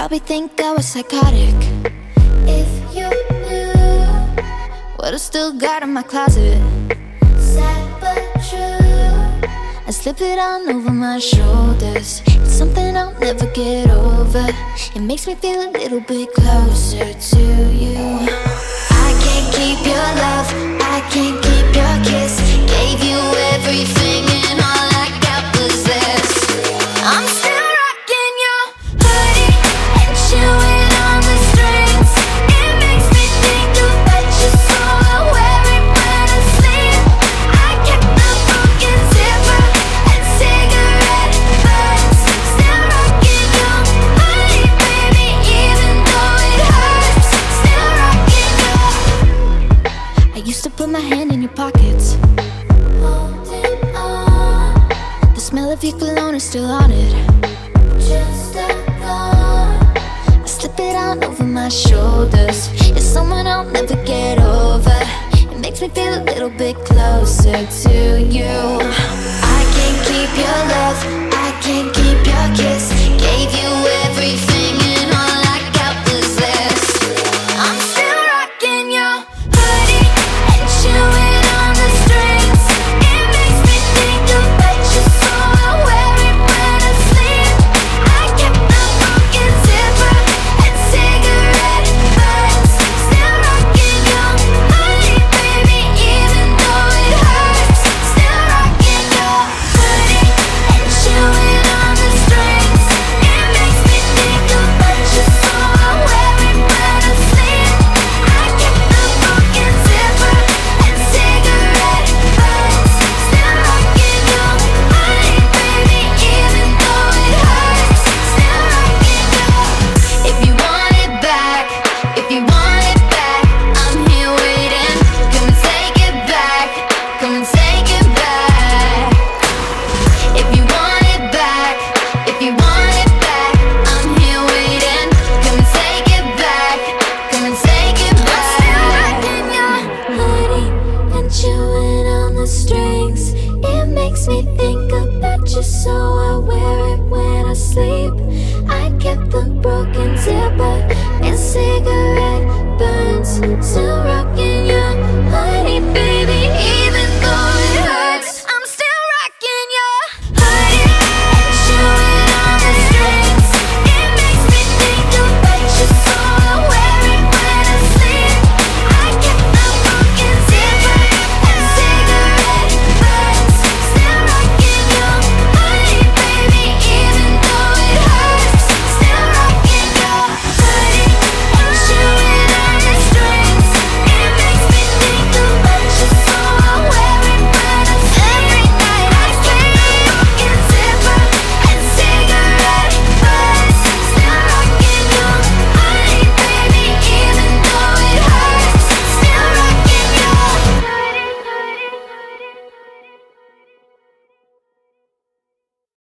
probably think I was psychotic. If you knew what I still got in my closet, sad but true, I slip it on over my shoulders. It's something I'll never get over. It makes me feel a little bit closer to you. I can't keep your love, I can't keep your kiss. Gave you everything and all I got was this. I'm still rocking your hoodie and chewing on the strings. It makes me think about you, so I wear it when I sleep. I kept the broken zipper and cigarette burns. Still rocking your hoodie, baby, even though it hurts. Still rocking your. I used to put my hand in your pockets, holding on. The smell of your cologne is still on it. Just a gone. I slip it on over my shoulders. It's someone I'll never get over. It makes me feel a little bit closer to you.